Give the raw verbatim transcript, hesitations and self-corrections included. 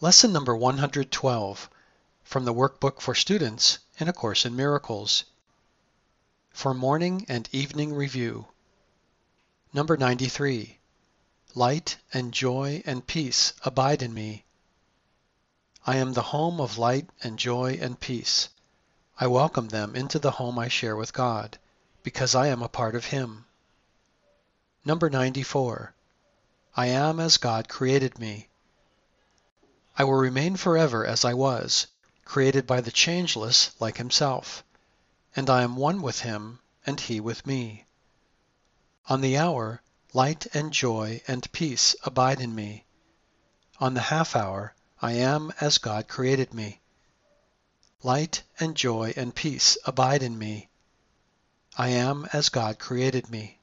Lesson number one hundred twelve from the Workbook for Students in A Course in Miracles. For Morning and Evening Review. Number ninety-three. Light and joy and peace abide in me. I am the home of light and joy and peace. I welcome them into the home I share with God, because I am a part of Him. Number ninety-four. I am as God created me. I will remain forever as I was, created by the changeless like Himself, and I am one with Him and He with me. On the hour, light and joy and peace abide in me. On the half hour, I am as God created me. Light and joy and peace abide in me. I am as God created me.